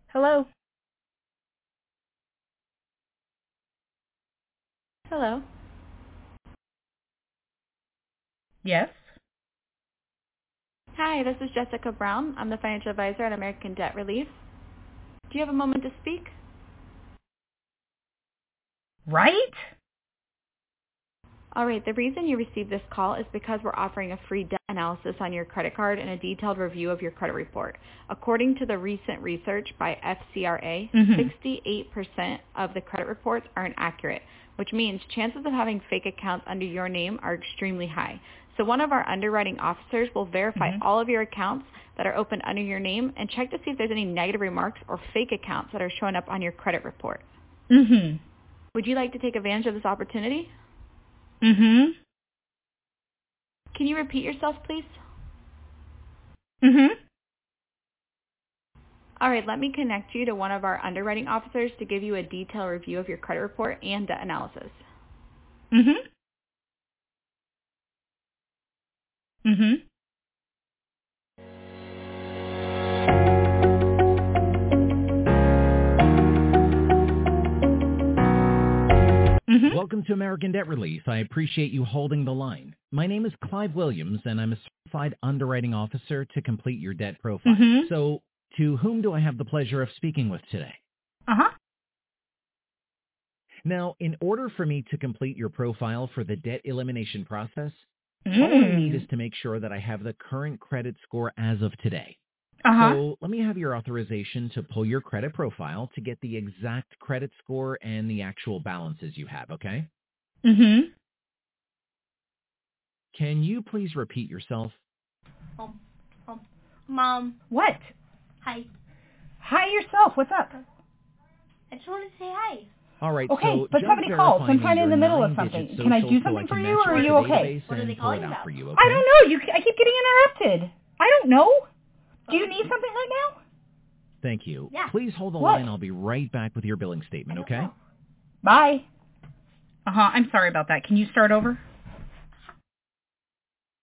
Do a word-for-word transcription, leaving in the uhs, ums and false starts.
Hello? Hello. Yes? Hi, this is Jessica Brown. I'm the financial advisor at American Debt Relief. Do you have a moment to speak? Right? All right, the reason you received this call is because we're offering a free debt analysis on your credit card and a detailed review of your credit report. According to the recent research by F C R A, Mhm. sixty-eight percent of the credit reports are inaccurate, which means chances of having fake accounts under your name are extremely high. So one of our underwriting officers will verify Mhm. all of your accounts that are open under your name and check to see if there's any negative remarks or fake accounts that are showing up on your credit report. Mhm. Would you like to take advantage of this opportunity? Mhm. Can you repeat yourself, please? Mhm. All right, let me connect you to one of our underwriting officers to give you a detailed review of your credit report and debt analysis. Mhm. Mhm. Mhm. Welcome to American Debt Relief. I appreciate you holding the line. My name is Clive Williams, and I'm a certified underwriting officer to complete your debt profile. Mhm. So, to whom do I have the pleasure of speaking with today? Uh-huh. Now, in order for me to complete your profile for the debt elimination process, all I need is Mm. to make sure that I have the current credit score as of today. Uh-huh. So let me have your authorization to pull your credit profile to get the exact credit score and the actual balances you have, okay? Mhm. Can you please repeat yourself? Um, um, Mom. What? Hi. Hi yourself. What's up? I just want to say hi. All right, Okay, so but just somebody called, so verify I'm me kind of in your the middle of nine-digit something. Can I social do so I something for can you, match or it are with you the okay? database What are they and pull it calling out about? for you, I okay? don't know. You, I keep getting interrupted. I don't know. Do you Oh. need something right now? Thank you. Yeah. Please hold the What? line. I'll be right back with your billing I statement, don't okay? know. Bye. Uh-huh. I'm sorry about that. Can you start over?